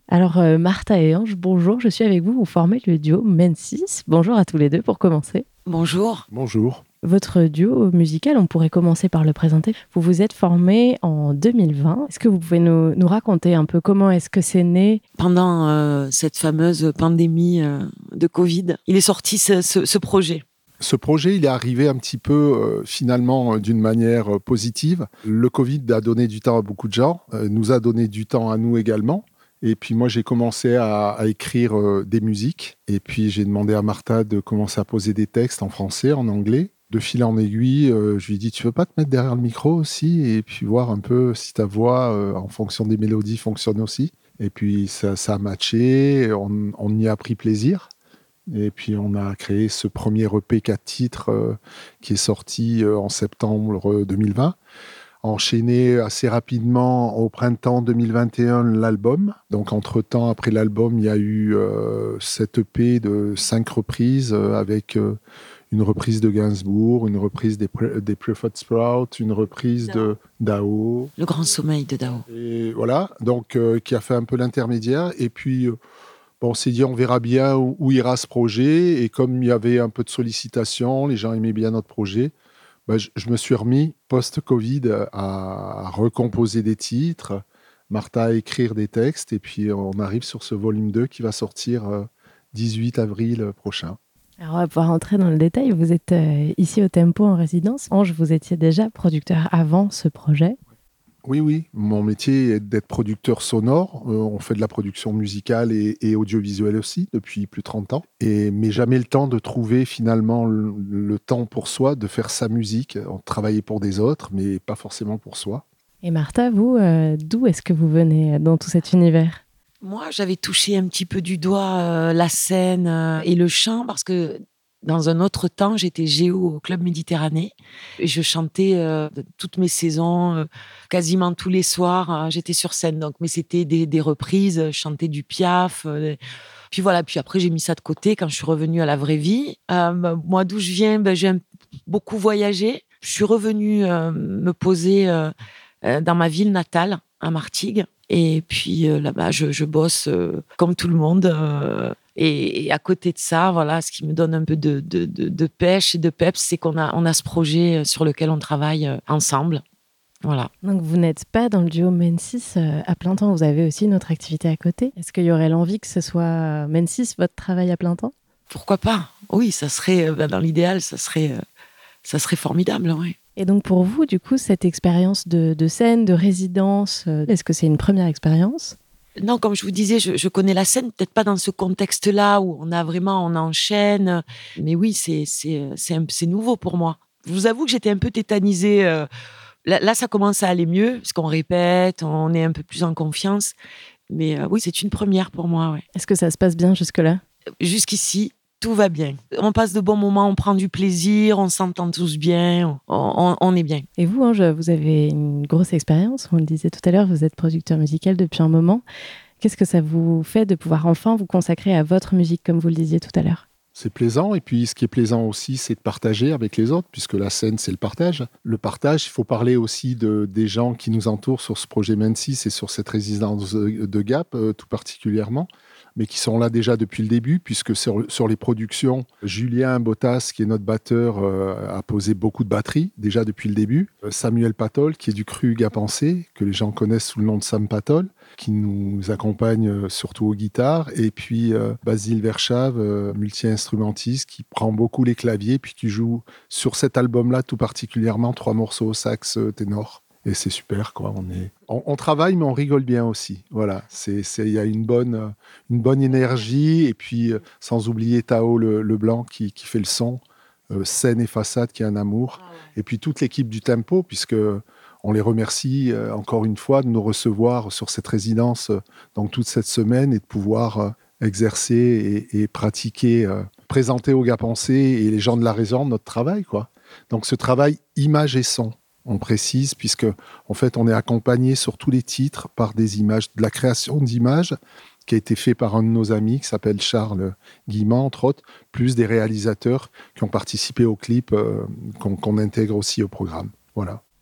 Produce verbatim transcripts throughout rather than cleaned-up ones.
Alors, euh, Martha et Ange, bonjour, je suis avec vous. Vous formez le duo Mensis. Bonjour à tous les deux pour commencer. Bonjour. Bonjour. Votre duo musical, on pourrait commencer par le présenter. Vous vous êtes formés en deux mille vingt. Est-ce que vous pouvez nous, nous raconter un peu comment est-ce que c'est né? Pendant euh, cette fameuse pandémie euh, de Covid, il est sorti ce, ce, ce projet. Ce projet, il est arrivé un petit peu euh, finalement euh, d'une manière euh, positive. Le Covid a donné du temps à beaucoup de gens, euh, nous a donné du temps à nous également. Et puis moi, j'ai commencé à, à écrire euh, des musiques. Et puis j'ai demandé à Martha de commencer à poser des textes en français, en anglais. De fil en aiguille, euh, je lui ai dit, tu veux pas te mettre derrière le micro aussi et puis voir un peu si ta voix, euh, en fonction des mélodies, fonctionne aussi. Et puis ça, ça a matché, on, on y a pris plaisir. Et puis on a créé ce premier E P quatre titres euh, qui est sorti euh, en septembre deux mille vingt. Enchaîné assez rapidement au printemps deux mille vingt et un l'album. Donc entre-temps, après l'album, il y a eu euh, cet E P de cinq reprises euh, avec euh, une reprise de Gainsbourg, une reprise des, Pre- des Preferred Sprout, une reprise Dao. de Dao. Le grand sommeil de Dao. Et voilà, donc euh, qui a fait un peu l'intermédiaire. Et puis... Euh, Bon, on s'est dit, on verra bien où, où ira ce projet. Et comme il y avait un peu de sollicitation, les gens aimaient bien notre projet, bah, je, je me suis remis, post-Covid, à, à recomposer des titres, Martha à écrire des textes. Et puis, on arrive sur ce volume deux qui va sortir euh, dix-huit avril prochain. Alors, on va pouvoir entrer dans le détail. Vous êtes euh, ici au Tempo en résidence. Ange, vous étiez déjà producteur avant ce projet. Oui, oui. Mon métier est d'être producteur sonore. Euh, on fait de la production musicale et, et audiovisuelle aussi depuis plus de trente ans. Et, mais jamais le temps de trouver finalement le, le temps pour soi, de faire sa musique. On travaillait pour des autres, mais pas forcément pour soi. Et Martha, vous, euh, d'où est-ce que vous venez dans tout cet univers? Moi, j'avais touché un petit peu du doigt euh, la scène euh, et le chant parce que dans un autre temps, j'étais géo au Club Méditerranée et je chantais euh, toutes mes saisons, euh, quasiment tous les soirs. Hein, j'étais sur scène, donc mais c'était des, des reprises, je chantais du Piaf. Euh, puis voilà, puis après j'ai mis ça de côté quand je suis revenue à la vraie vie. Euh, moi, d'où je viens, ben, j'ai un- beaucoup voyagé. Je suis revenue euh, me poser euh, euh, dans ma ville natale, à Martigues. Et puis euh, là-bas, je, je bosse euh, comme tout le monde. euh, et, et à côté de ça, voilà, ce qui me donne un peu de, de, de, de pêche et de peps, c'est qu'on a, on a ce projet sur lequel on travaille euh, ensemble. Voilà. Donc, vous n'êtes pas dans le duo Mensis euh, à plein temps. Vous avez aussi une autre activité à côté. Est-ce qu'il y aurait l'envie que ce soit Mensis, votre travail à plein temps? Pourquoi pas? Oui, ça serait, euh, dans l'idéal, ça serait, euh, ça serait formidable, oui. Et donc pour vous, du coup, cette expérience de, de scène, de résidence, euh, est-ce que c'est une première expérience? Non, comme je vous disais, je, je connais la scène, peut-être pas dans ce contexte-là où on a vraiment, on enchaîne. Mais oui, c'est, c'est, c'est, un- c'est nouveau pour moi. Je vous avoue que j'étais un peu tétanisée. euh, Là, là, ça commence à aller mieux, parce qu'on répète, on est un peu plus en confiance. Mais euh, oui, c'est une première pour moi, ouais. Est-ce que ça se passe bien jusque-là? Jusqu'ici, tout va bien. On passe de bons moments, on prend du plaisir, on s'entend tous bien, on, on- on est bien. Et vous, Ange, vous avez une grosse expérience, on le disait tout à l'heure, vous êtes producteur musical depuis un moment. Qu'est-ce que ça vous fait de pouvoir enfin vous consacrer à votre musique, comme vous le disiez tout à l'heure? C'est plaisant. Et puis, ce qui est plaisant aussi, c'est de partager avec les autres, puisque la scène, c'est le partage. Le partage, il faut parler aussi de, des gens qui nous entourent sur ce projet Mensis et sur cette résidence de, de Gap, euh, tout particulièrement, mais qui sont là déjà depuis le début, puisque sur, sur les productions, Julien Bottas, qui est notre batteur, euh, a posé beaucoup de batteries, déjà depuis le début. Euh, Samuel Patol, qui est du cru Gapensé, que les gens connaissent sous le nom de Sam Patol, qui nous accompagne euh, surtout aux guitares, et puis euh, Basile Verschave, euh, multi-instrumentiste, qui prend beaucoup les claviers, puis qui joue sur cet album-là tout particulièrement trois morceaux au sax euh, ténor. Et c'est super, quoi. On, est... on, on travaille, mais on rigole bien aussi. Voilà, c'est, c'est, il y a une bonne, euh, une bonne énergie, et puis euh, sans oublier Tao le, le Blanc qui, qui fait le son, euh, scène et façade qui est un amour, et puis toute l'équipe du Tempo, puisque on les remercie euh, encore une fois de nous recevoir sur cette résidence euh, donc toute cette semaine et de pouvoir euh, exercer et, et pratiquer, euh, présenter au Gapensé et les gens de la réserve notre travail, quoi. Donc ce travail image et son, on précise, puisque en fait on est accompagné sur tous les titres par des images, de la création d'images qui a été fait par un de nos amis qui s'appelle Charles Guimand, entre autres, plus des réalisateurs qui ont participé au clip euh, qu'on, qu'on intègre aussi au programme. Voilà.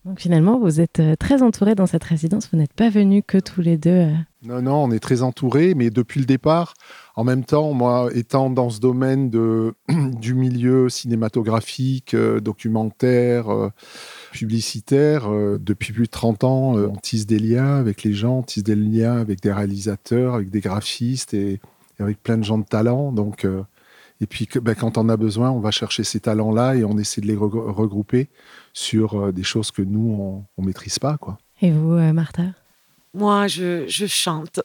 Donc finalement, vous êtes très entourés dans cette résidence. Vous n'êtes pas venus que tous les deux. Non, non, on est très entourés, mais depuis le départ, en même temps, moi, étant dans ce domaine de, du milieu cinématographique, euh, documentaire, euh, publicitaire, euh, depuis plus de trente ans, euh, on tisse des liens avec les gens, on tisse des liens avec des réalisateurs, avec des graphistes et, et avec plein de gens de talent. Donc, euh, et puis, que, ben, quand on a besoin, on va chercher ces talents-là et on essaie de les re- regrouper sur euh, des choses que nous, on ne maîtrise pas, quoi. Et vous, euh, Martha ? Moi, je, je chante.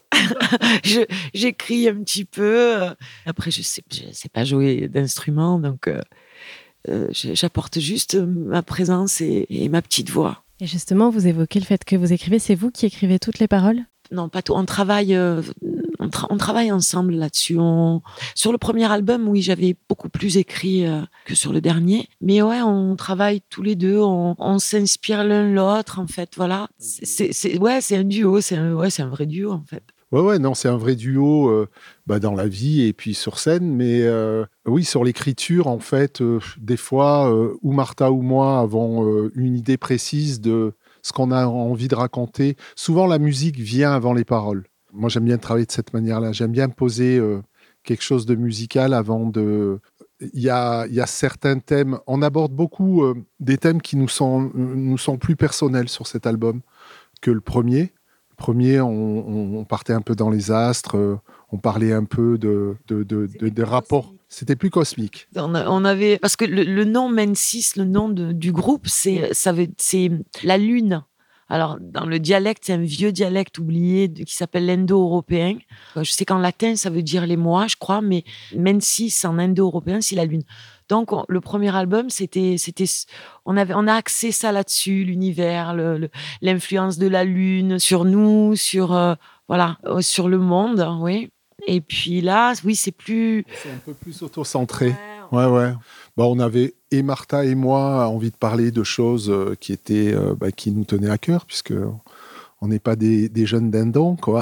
je, j'écris un petit peu. Après, je ne sais, je sais pas jouer d'instrument, donc euh, euh, j'apporte juste ma présence et, et ma petite voix. Et justement, vous évoquez le fait que vous écrivez. C'est vous qui écrivez toutes les paroles ? Non, pas tout. On travaille, euh, on, tra- on travaille ensemble là-dessus. On... Sur le premier album, oui, j'avais beaucoup plus écrit euh, que sur le dernier. Mais ouais, on travaille tous les deux. On, on s'inspire l'un l'autre, en fait. Voilà. C'est, c'est, c'est, ouais, c'est un duo. C'est un, ouais, c'est un vrai duo, en fait. Ouais, ouais, non, c'est un vrai duo euh, bah, dans la vie et puis sur scène. Mais euh, oui, sur l'écriture, en fait, euh, des fois, euh, ou Martha ou moi avons euh, une idée précise de ce qu'on a envie de raconter. Souvent, la musique vient avant les paroles. Moi, j'aime bien travailler de cette manière-là. J'aime bien poser euh, quelque chose de musical avant de... Il y a, il y a certains thèmes... On aborde beaucoup euh, des thèmes qui nous sont, nous sont plus personnels sur cet album que le premier. Le premier, on, on partait un peu dans les astres, euh, on parlait un peu de, de, de, de, de rapports. C'était plus cosmique. On, a, on avait parce que le, le nom Mensis, le nom de, du groupe, c'est ça veut c'est la lune. Alors dans le dialecte, c'est un vieux dialecte oublié de, qui s'appelle l'indo-européen. Je sais qu'en latin ça veut dire les mois, je crois, mais Mensis en indo-européen c'est la lune. Donc on, le premier album, c'était c'était on avait on a axé ça là-dessus, l'univers, le, le, l'influence de la lune sur nous, sur euh, voilà, euh, sur le monde, oui. Et puis là, oui, c'est plus... C'est un peu plus auto-centré. Ouais, ouais. Bon, on avait, et Martha et moi, envie de parler de choses qui, étaient, euh, bah, qui nous tenaient à cœur, puisque on n'est pas des, des jeunes dindons, quoi.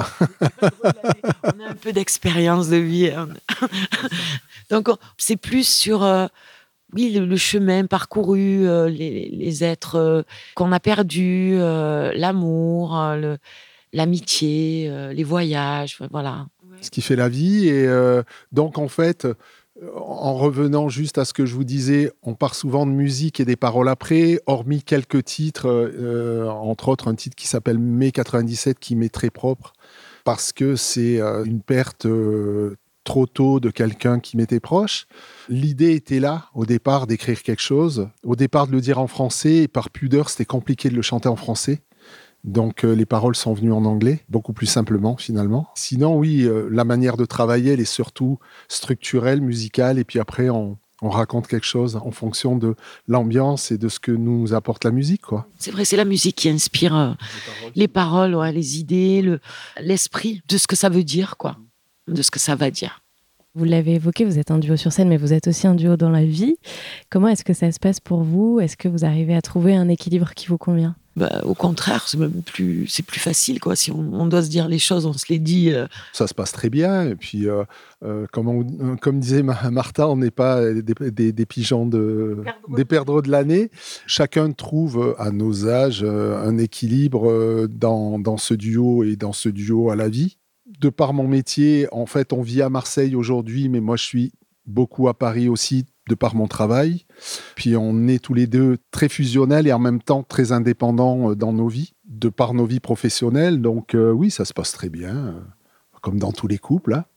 On a un peu d'expérience de vie. Hein. Donc, on, c'est plus sur... Euh, oui, le, le chemin parcouru, euh, les, les êtres euh, qu'on a perdus, euh, l'amour, euh, le, l'amitié, euh, les voyages, voilà. Ce qui fait la vie. Et euh, donc, en fait, en revenant juste à ce que je vous disais, on part souvent de musique et des paroles après, hormis quelques titres, euh, entre autres un titre qui s'appelle Mai quatre-vingt-dix-sept, qui m'est très propre, parce que c'est euh, une perte euh, trop tôt de quelqu'un qui m'était proche. L'idée était là, au départ, d'écrire quelque chose. Au départ, de le dire en français, et par pudeur, c'était compliqué de le chanter en français. Donc, euh, les paroles sont venues en anglais, beaucoup plus simplement, finalement. Sinon, oui, euh, la manière de travailler, elle est surtout structurelle, musicale, et puis après, on, on raconte quelque chose en fonction de l'ambiance et de ce que nous apporte la musique, quoi. C'est vrai, c'est la musique qui inspire euh, les paroles, les, paroles ouais, les idées, le, l'esprit de ce que ça veut dire, quoi, de ce que ça va dire. Vous l'avez évoqué, vous êtes un duo sur scène, mais vous êtes aussi un duo dans la vie. Comment est-ce que ça se passe pour vous ? Est-ce que vous arrivez à trouver un équilibre qui vous convient ? Bah, au contraire, c'est même plus, c'est plus facile, quoi. Si on, on doit se dire les choses, on se les dit. Euh... Ça se passe très bien. Et puis, euh, euh, comme, on, comme disait Martha, on n'est pas des, des, des pigeons, de, perdreaux. des perdreaux de l'année. Chacun trouve à nos âges un équilibre dans, dans ce duo et dans ce duo à la vie. De par mon métier, en fait, on vit à Marseille aujourd'hui, mais moi, je suis beaucoup à Paris aussi, de par mon travail. Puis on est tous les deux très fusionnels et en même temps très indépendants dans nos vies, de par nos vies professionnelles. Donc euh, oui, ça se passe très bien, euh, comme dans tous les couples. Hein.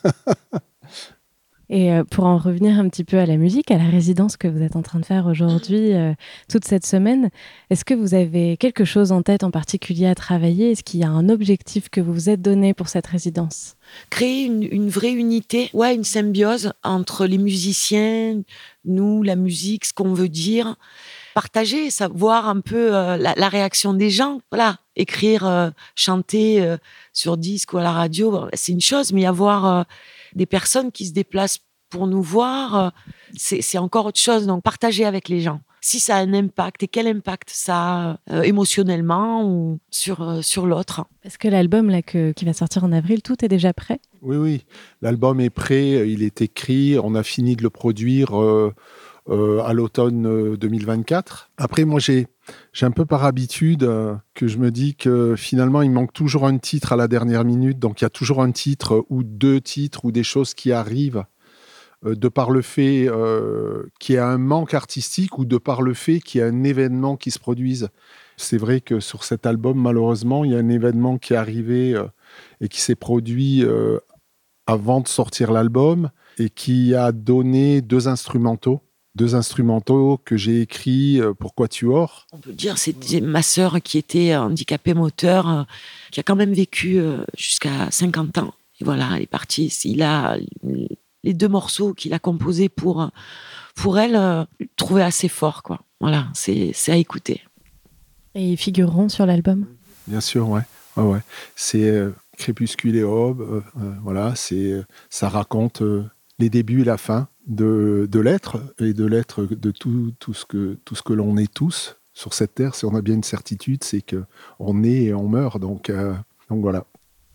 Et euh, pour en revenir un petit peu à la musique, à la résidence que vous êtes en train de faire aujourd'hui, euh, toute cette semaine, est-ce que vous avez quelque chose en tête en particulier à travailler ? Est-ce qu'il y a un objectif que vous vous êtes donné pour cette résidence ? Créer une, une vraie unité, ouais, une symbiose entre les musiciens, nous, la musique, ce qu'on veut dire, partager, savoir un peu euh, la, la réaction des gens. Voilà, écrire, euh, chanter euh, sur disque ou à la radio, c'est une chose, mais avoir euh, des personnes qui se déplacent pour nous voir, euh, c'est, c'est encore autre chose. Donc, partager avec les gens. Si ça a un impact, et quel impact ça a euh, émotionnellement ou sur, euh, sur l'autre. Est-ce que l'album là, que, qui va sortir en avril, tout est déjà prêt ? Oui, oui. L'album est prêt, il est écrit, on a fini de le produire euh, euh, à l'automne deux mille vingt-quatre. Après, moi, j'ai, J'ai un peu par habitude euh, que je me dis que finalement, il manque toujours un titre à la dernière minute. Donc, il y a toujours un titre ou deux titres ou des choses qui arrivent euh, de par le fait euh, qu'il y a un manque artistique ou de par le fait qu'il y a un événement qui se produise. C'est vrai que sur cet album, malheureusement, il y a un événement qui est arrivé euh, et qui s'est produit euh, avant de sortir l'album et qui a donné deux instrumentaux. Deux instrumentaux que j'ai écrits pour Quatuor. On peut dire c'est ma sœur qui était handicapée moteur, euh, qui a quand même vécu euh, jusqu'à cinquante ans. Et voilà, elle est partie. Il a les deux morceaux qu'il a composés pour, pour elle, euh, trouvé assez fort, quoi. Voilà, c'est, c'est à écouter. Et ils figureront sur l'album ? Bien sûr, ouais. ouais, ouais. C'est euh, Crépuscule et Aube. Euh, euh, voilà, c'est, euh, ça raconte euh, les débuts et la fin de, de l'être et de l'être de tout, tout, ce que, tout ce que l'on est tous sur cette terre. Si on a bien une certitude, c'est qu'on est et on meurt. Donc, euh, donc voilà.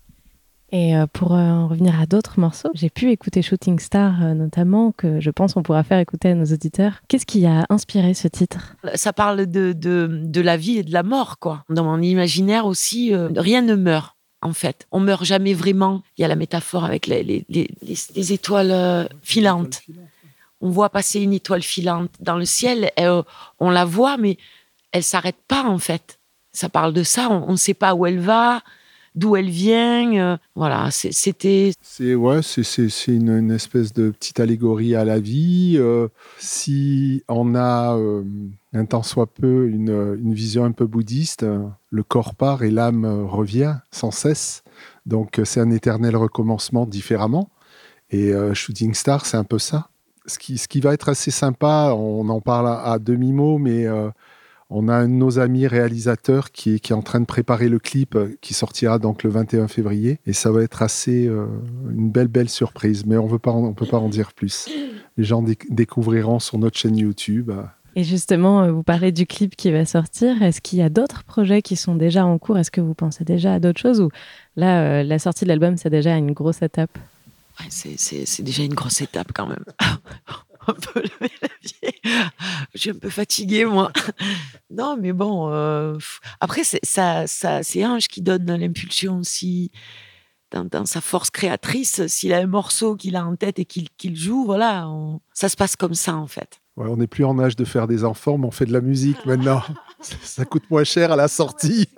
Et pour en revenir à d'autres morceaux, j'ai pu écouter Shooting Star notamment, que je pense on pourra faire écouter à nos auditeurs. Qu'est-ce qui a inspiré ce titre ? Ça parle de, de, de la vie et de la mort, quoi. Dans mon imaginaire aussi, euh, rien ne meurt. En fait, on meurt jamais vraiment. Il y a la métaphore avec les, les, les, les, les étoiles euh, filantes. On voit passer une étoile filante dans le ciel. Et, euh, on la voit, mais elle s'arrête pas, en fait. Ça parle de ça. On ne sait pas où elle va, d'où elle vient. Euh, voilà, c'est, c'était... C'est, ouais, c'est, c'est, c'est une, une espèce de petite allégorie à la vie. Euh, si on a, euh, un tant soit peu, une, une vision un peu bouddhiste, euh, le corps part et l'âme revient sans cesse. Donc, c'est un éternel recommencement différemment. Et euh, Shooting Star, c'est un peu ça. Ce qui, ce qui va être assez sympa, on en parle à, à demi-mot, mais... Euh, on a un de nos amis réalisateurs qui est, qui est en train de préparer le clip qui sortira donc le vingt et un février. Et ça va être assez euh, une belle, belle surprise. Mais on ne peut pas en dire plus. Les gens déc- découvriront sur notre chaîne YouTube. Et justement, vous parlez du clip qui va sortir. Est-ce qu'il y a d'autres projets qui sont déjà en cours ? Est-ce que vous pensez déjà à d'autres choses ? Ou là, euh, la sortie de l'album, c'est déjà une grosse étape ? Ouais, c'est, c'est, c'est déjà une grosse étape quand même. On peut lever la pied. Je suis un peu fatiguée, moi. Non, mais bon. Euh, après, c'est, ça, ça, c'est Ange qui donne l'impulsion aussi dans, dans sa force créatrice. S'il a un morceau qu'il a en tête et qu'il, qu'il joue, voilà, on, ça se passe comme ça, en fait. Ouais, on n'est plus en âge de faire des enfants, mais on fait de la musique maintenant. Ça coûte moins cher à la sortie.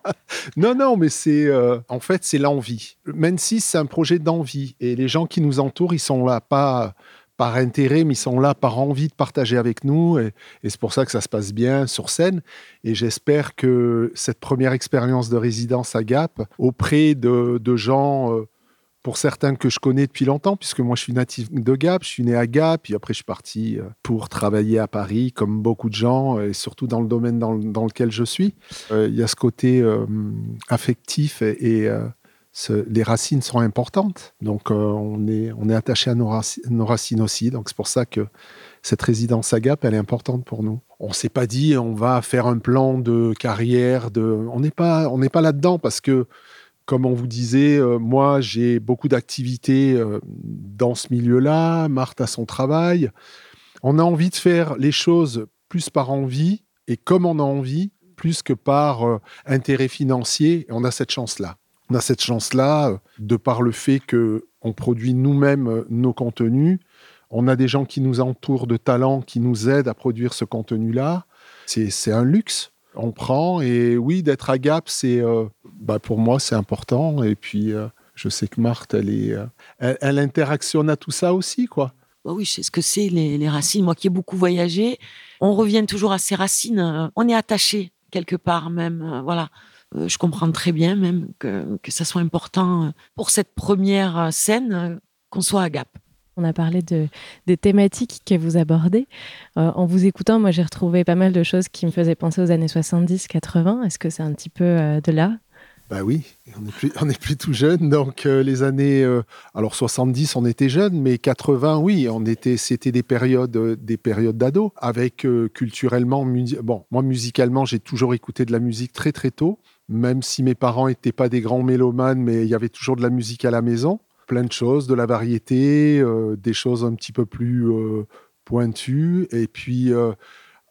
non, non, mais c'est euh, en fait, c'est l'envie. Mensis, c'est un projet d'envie. Et les gens qui nous entourent, ils sont là, pas... par intérêt, mais ils sont là par envie de partager avec nous. Et, et c'est pour ça que ça se passe bien sur scène. Et j'espère que cette première expérience de résidence à Gap, auprès de, de gens, euh, pour certains que je connais depuis longtemps, puisque moi je suis natif de Gap, je suis né à Gap, puis après je suis parti pour travailler à Paris, comme beaucoup de gens, et surtout dans le domaine dans, dans lequel je suis. Euh, il y a ce côté euh, affectif et... et euh, Ce, les racines sont importantes, donc euh, on est, on est attaché à nos, raci- nos racines aussi, donc c'est pour ça que cette résidence à Gap, elle est importante pour nous. On ne s'est pas dit on va faire un plan de carrière, de... on n'est pas, on n'est pas là-dedans parce que, comme on vous disait, euh, moi j'ai beaucoup d'activités euh, dans ce milieu-là, Marthe a son travail. On a envie de faire les choses plus par envie et comme on a envie, plus que par euh, intérêt financier, et on a cette chance-là. On a cette chance-là, de par le fait qu'on produit nous-mêmes nos contenus. On a des gens qui nous entourent de talents, qui nous aident à produire ce contenu-là. C'est, c'est un luxe. On prend. Et oui, d'être à Gap, c'est, euh, bah pour moi, c'est important. Et puis, euh, je sais que Marthe, elle, est, euh, elle, elle interactionne à tout ça aussi, quoi. Bah oui, je sais ce que c'est, les, les racines. Moi qui ai beaucoup voyagé, on revient toujours à ses racines. On est attaché quelque part même. Voilà. Euh, je comprends très bien même que, que ça soit important pour cette première scène qu'on soit à Gap. On a parlé de, des thématiques que vous abordez. Euh, en vous écoutant, moi, j'ai retrouvé pas mal de choses qui me faisaient penser aux années soixante-dix quatre-vingts. Est-ce que c'est un petit peu euh, de là ? Bah oui, on n'est plus, on est plus tout jeune, donc euh, les années... Euh, alors soixante-dix, on était jeunes, mais quatre-vingts, oui, on était, c'était des périodes, euh, des périodes d'ados, avec euh, culturellement... Mu- bon, moi, musicalement, j'ai toujours écouté de la musique très très tôt, même si mes parents n'étaient pas des grands mélomanes, mais il y avait toujours de la musique à la maison. Plein de choses, de la variété, euh, des choses un petit peu plus euh, pointues, et puis... Euh,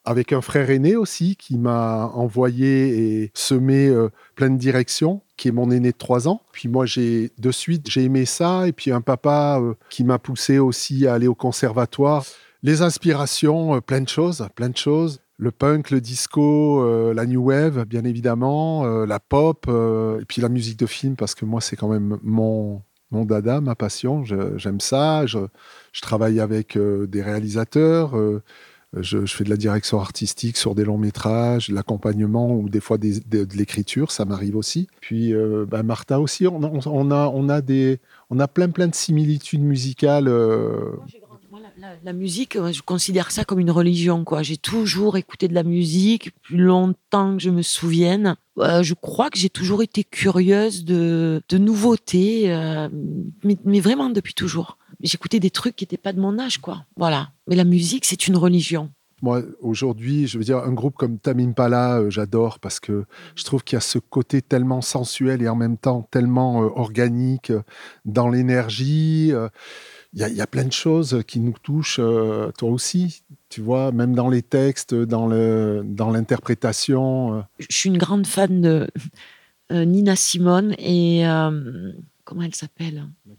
avec un frère aîné aussi qui m'a envoyé et semé euh, plein de directions, qui est mon aîné de trois ans. Puis moi, j'ai de suite, j'ai aimé ça. Et puis un papa euh, qui m'a poussé aussi à aller au conservatoire. Les inspirations, euh, plein de choses, plein de choses. Le punk, le disco, euh, la new wave, bien évidemment, euh, la pop, euh, et puis la musique de film, parce que moi, c'est quand même mon, mon dada, ma passion. Je, j'aime ça. Je, je travaille avec euh, des réalisateurs. Euh, Je, je fais de la direction artistique sur des longs métrages, de l'accompagnement ou des fois des, des, de l'écriture, ça m'arrive aussi. Puis euh, bah Martha aussi, on, on, on, a, on, a des, on a plein plein de similitudes musicales. Euh... Moi, j'ai grandi, moi, la, la, la musique, je considère ça comme une religion, quoi. J'ai toujours écouté de la musique, plus longtemps que je me souvienne. Euh, je crois que j'ai toujours été curieuse de, de nouveautés, euh, mais, mais vraiment depuis toujours. J'écoutais des trucs qui n'étaient pas de mon âge, quoi. Voilà. Mais la musique, c'est une religion. Moi, aujourd'hui, je veux dire, un groupe comme Tame Impala, euh, j'adore parce que je trouve qu'il y a ce côté tellement sensuel et en même temps tellement euh, organique euh, dans l'énergie. Il euh, y, y a plein de choses qui nous touchent, euh, toi aussi, tu vois, même dans les textes, dans, le, dans l'interprétation. Euh. Je suis une grande fan de euh, Nina Simone et... Euh, comment elle s'appelle ? Laquelle ?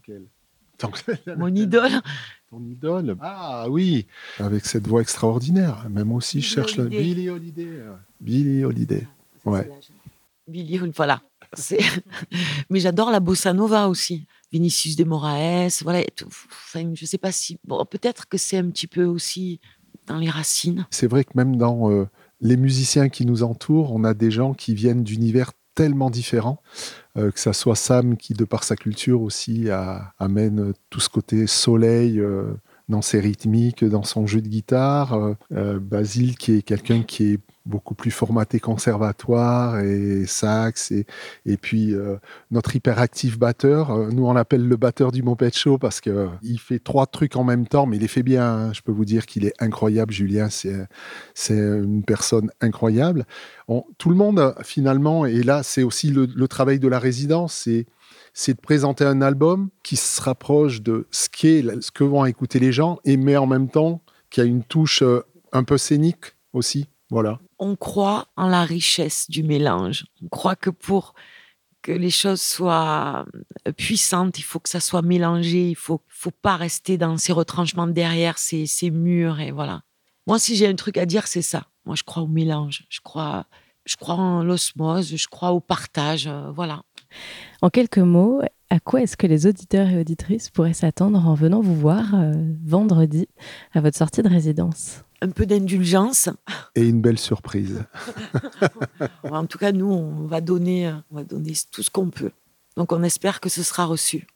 Mon idole. Ton idole. Ah oui, avec cette voix extraordinaire. Même aussi, je cherche le Billie Holiday. Billie Holiday. Ouais. Billie, voilà. C'est... Mais j'adore la bossa nova aussi. Vinicius de Moraes, voilà. Enfin, je sais pas si, bon, peut-être que c'est un petit peu aussi dans les racines. C'est vrai que même dans euh, les musiciens qui nous entourent, on a des gens qui viennent d'univers tellement différents, euh, que ça soit Sam qui, de par sa culture aussi, a, amène tout ce côté soleil euh, dans ses rythmiques, dans son jeu de guitare. Euh, euh, Basile qui est quelqu'un qui est beaucoup plus formaté conservatoire et sax. Et, et puis euh, notre hyperactif batteur, euh, nous on l'appelle le batteur du Moped Show parce qu'il euh, fait trois trucs en même temps, mais il les fait bien. Hein. Je peux vous dire qu'il est incroyable, Julien. C'est, c'est une personne incroyable. On, tout le monde, finalement, et là, c'est aussi le, le travail de la résidence, c'est, c'est de présenter un album qui se rapproche de ce, qu'est, ce que vont écouter les gens, et mais en même temps, qui a une touche euh, un peu scénique aussi. Voilà. On croit en la richesse du mélange. On croit que pour que les choses soient puissantes, il faut que ça soit mélangé. Il faut, faut pas rester dans ces retranchements derrière, ces, ces murs. Et voilà. Moi, si j'ai un truc à dire, c'est ça. Moi, je crois au mélange. Je crois, je crois en l'osmose. Je crois au partage. Euh, voilà. En quelques mots, à quoi est-ce que les auditeurs et auditrices pourraient s'attendre en venant vous voir euh, vendredi à votre sortie de résidence ? Un peu d'indulgence. Et une belle surprise. En tout cas, nous, on va donner, on va donner tout ce qu'on peut. Donc, on espère que ce sera reçu.